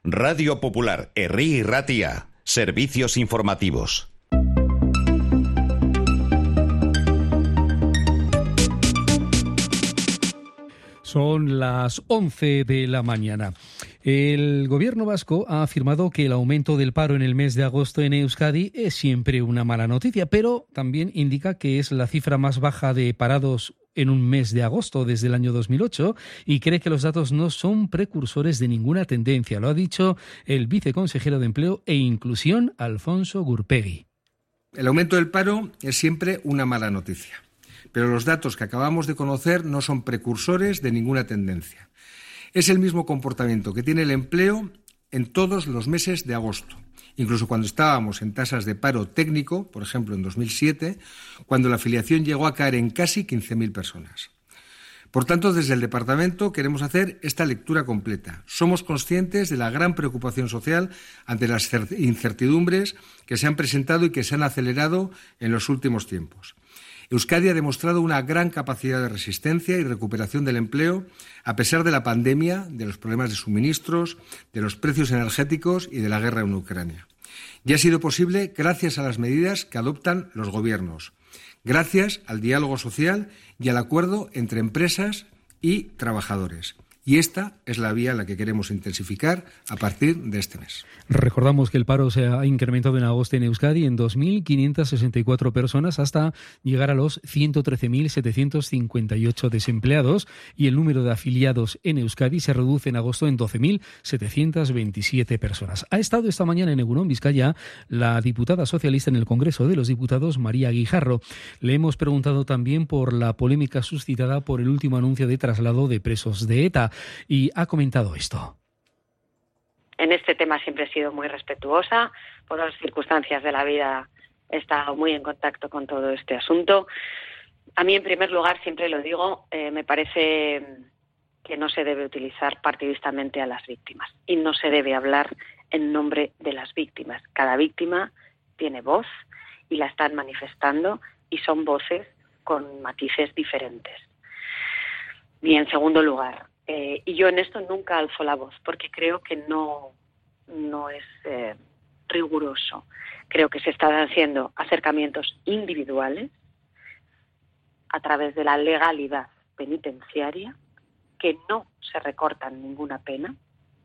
Radio Popular, Herri y Ratia. Servicios informativos. Son las 11 de la mañana. El gobierno vasco ha afirmado que el aumento del paro en el mes de agosto en Euskadi es siempre una mala noticia, pero también indica que es la cifra más baja de parados en un mes de agosto desde el año 2008 y cree que los datos no son precursores de ninguna tendencia. Lo ha dicho el viceconsejero de Empleo e Inclusión, Alfonso Gurpegui. El aumento del paro es siempre una mala noticia, pero los datos que acabamos de conocer no son precursores de ninguna tendencia. Es el mismo comportamiento que tiene el empleo en todos los meses de agosto, incluso cuando estábamos en tasas de paro técnico, por ejemplo en 2007, cuando la afiliación llegó a caer en casi 15.000 personas. Por tanto, desde el Departamento queremos hacer esta lectura completa. Somos conscientes de la gran preocupación social ante las incertidumbres que se han presentado y que se han acelerado en los últimos tiempos. Euskadi ha demostrado una gran capacidad de resistencia y recuperación del empleo a pesar de la pandemia, de los problemas de suministros, de los precios energéticos y de la guerra en Ucrania. Y ha sido posible gracias a las medidas que adoptan los gobiernos, gracias al diálogo social y al acuerdo entre empresas y trabajadores. Y esta es la vía en la que queremos intensificar a partir de este mes. Recordamos que el paro se ha incrementado en agosto en Euskadi en 2.564 personas hasta llegar a los 113.758 desempleados y el número de afiliados en Euskadi se reduce en agosto en 12.727 personas. Ha estado esta mañana en Egunon, Vizcaya, la diputada socialista en el Congreso de los Diputados, María Guijarro. Le hemos preguntado también por la polémica suscitada por el último anuncio de traslado de presos de ETA. Y ha comentado esto. En este tema siempre he sido muy respetuosa. Por las circunstancias de la vida he estado muy en contacto con todo este asunto. A mí, en primer lugar, siempre lo digo, me parece que no se debe utilizar partidistamente a las víctimas y no se debe hablar en nombre de las víctimas. Cada víctima tiene voz y la están manifestando y son voces con matices diferentes. Y en segundo lugar, y yo en esto nunca alzo la voz porque creo que no es riguroso. Creo que se están haciendo acercamientos individuales a través de la legalidad penitenciaria, que no se recortan ninguna pena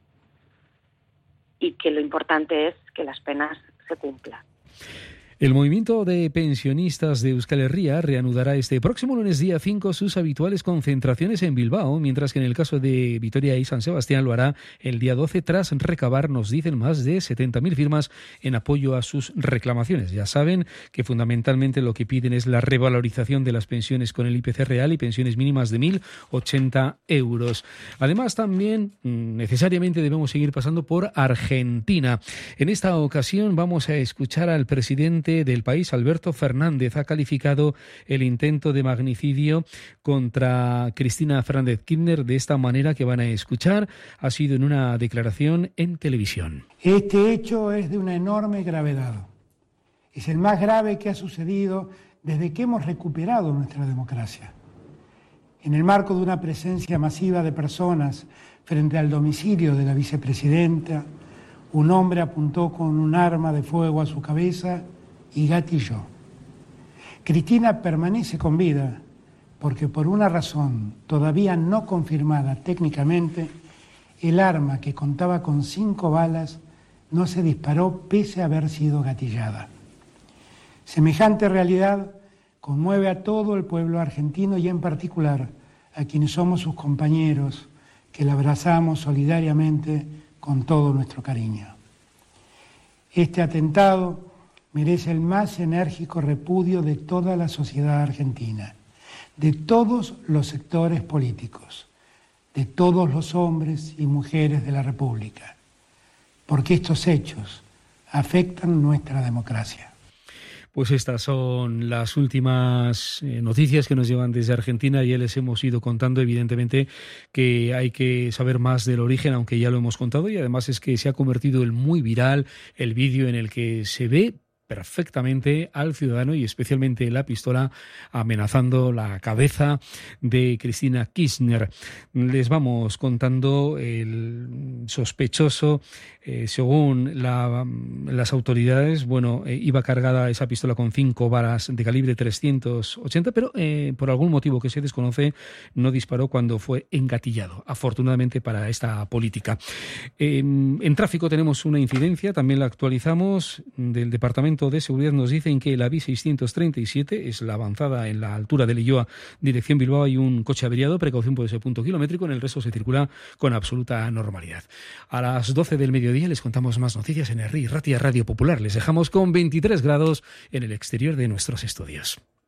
y que lo importante es que las penas se cumplan. El movimiento de pensionistas de Euskal Herria reanudará este próximo lunes día 5 sus habituales concentraciones en Bilbao, mientras que en el caso de Vitoria y San Sebastián lo hará el día 12 tras recabar, nos dicen, más de 70.000 firmas en apoyo a sus reclamaciones. Ya saben que fundamentalmente lo que piden es la revalorización de las pensiones con el IPC real y pensiones mínimas de 1.080 euros. Además, también necesariamente debemos seguir pasando por Argentina. En esta ocasión vamos a escuchar al presidente del país, Alberto Fernández. Ha calificado el intento de magnicidio contra Cristina Fernández Kirchner de esta manera que van a escuchar. Ha sido en una declaración en televisión. Este hecho es de una enorme gravedad. Es el más grave que ha sucedido desde que hemos recuperado nuestra democracia. En el marco de una presencia masiva de personas frente al domicilio de la vicepresidenta, un hombre apuntó con un arma de fuego a su cabeza y gatilló. Cristina permanece con vida porque por una razón todavía no confirmada técnicamente, el arma que contaba con 5 balas no se disparó pese a haber sido gatillada. Semejante realidad conmueve a todo el pueblo argentino y en particular a quienes somos sus compañeros, que la abrazamos solidariamente con todo nuestro cariño. Este atentado merece el más enérgico repudio de toda la sociedad argentina, de todos los sectores políticos, de todos los hombres y mujeres de la República, porque estos hechos afectan nuestra democracia. Pues estas son las últimas noticias que nos llevan desde Argentina. Ya les hemos ido contando, evidentemente, que hay que saber más del origen, aunque ya lo hemos contado, y además es que se ha convertido en muy viral el vídeo en el que se ve perfectamente al ciudadano y especialmente la pistola amenazando la cabeza de Cristina Kirchner. Les vamos contando el sospechoso, según las autoridades, iba cargada esa pistola con 5 balas de calibre 380, pero por algún motivo que se desconoce no disparó cuando fue engatillado, afortunadamente para esta política. En tráfico tenemos una incidencia, también la actualizamos, del Departamento de Seguridad. Nos dicen que la B637 es la avanzada en la altura de Leioa, dirección Bilbao. Hay un coche averiado, precaución por ese punto kilométrico, en el resto se circula con absoluta normalidad. A las 12 del mediodía les contamos más noticias en Herri Ratia Radio Popular. Les dejamos con 23 grados en el exterior de nuestros estudios.